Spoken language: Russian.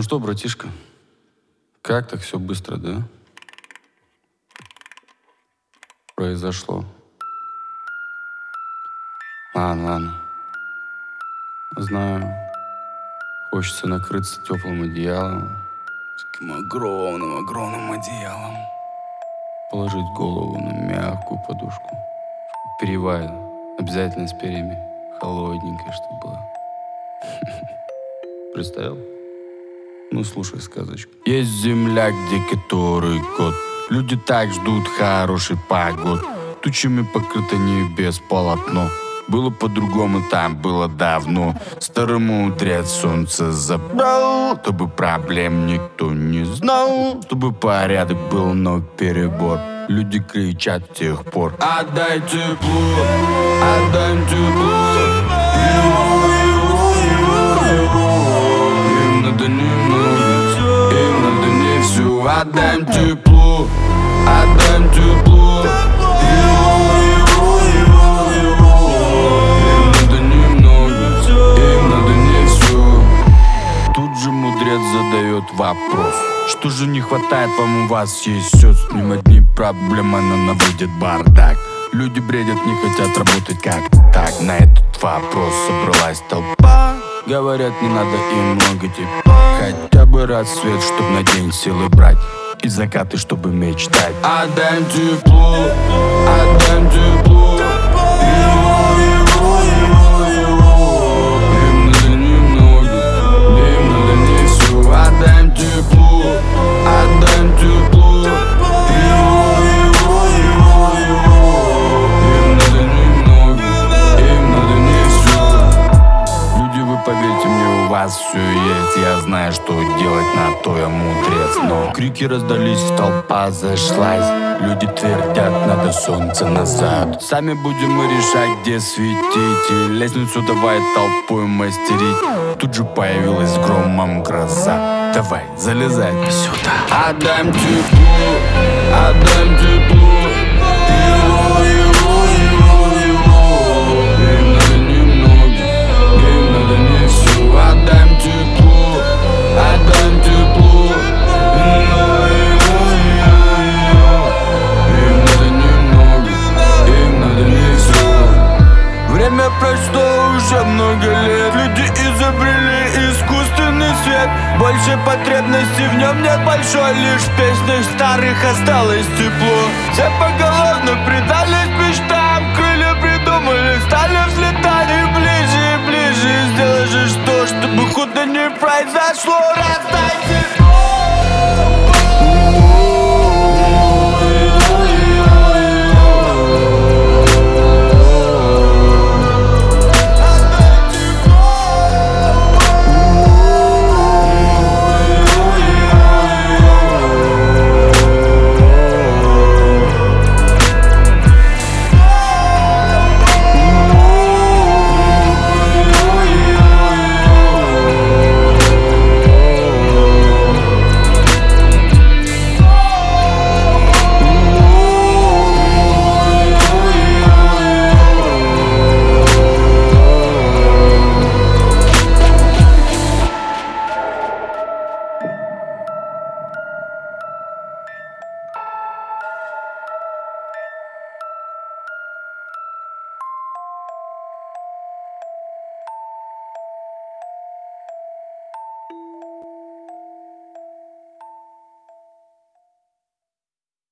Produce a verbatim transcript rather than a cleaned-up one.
Ну что, братишка, как так все быстро, да? Произошло. Ладно, ладно. Знаю, хочется накрыться теплым одеялом, таким огромным, огромным одеялом, положить голову на мягкую подушку, перьевая, обязательно с перьями, холодненькая, чтобы была. Представил? Ну, слушай сказочку. Есть земля, где который год люди так ждут хороший погод. Тучами покрыто небес полотно. Было по-другому, там было давно. Старый мудрец солнце забрал, чтобы проблем никто не знал, чтобы порядок был, но перебор. Люди кричат с тех пор: отдай тепло, отдай тепло. Им надо немного, им надо не все. Отдай тепло, отдай тепло. Задает вопрос: что же не хватает вам, у вас есть все, с ним одни проблемы, она наводит бардак. Люди бредят, не хотят работать как так. На этот вопрос собралась толпа. Говорят, не надо им много тепла, хотя бы рассвет, чтоб на день силы брать, и закаты, чтобы мечтать. Отдай тепло, отдай тепло. Отдай тепло, отдай тепло. Им надо немного, им надо не все. Люди, вы поверьте мне, у вас все есть. Я знаю, что делать, на то я мудрец. Но крики раздались, толпа зашлась. Люди твердят, надо солнце назад. Сами будем мы решать, где светить. И лестницу давай толпой мастерить. Тут же появилась громом гроза. Давай, залезай сюда. Отдай тепло, отдай тепло. Его, его, его, его. Им надо немного, им надо не все. Отдай тепло, отдай тепло. Его, его, его. Им надо немного, им надо не все. Время прошло уже много лет. Люди изобрели искусственный свет. Больше потребностей в нем нет большой. Лишь в песнях старых осталось тепло. Все поголовно предались мечтам. Крылья придумали, стали взлетать. И ближе, и ближе сделай же что, чтобы худо не произошло. Раз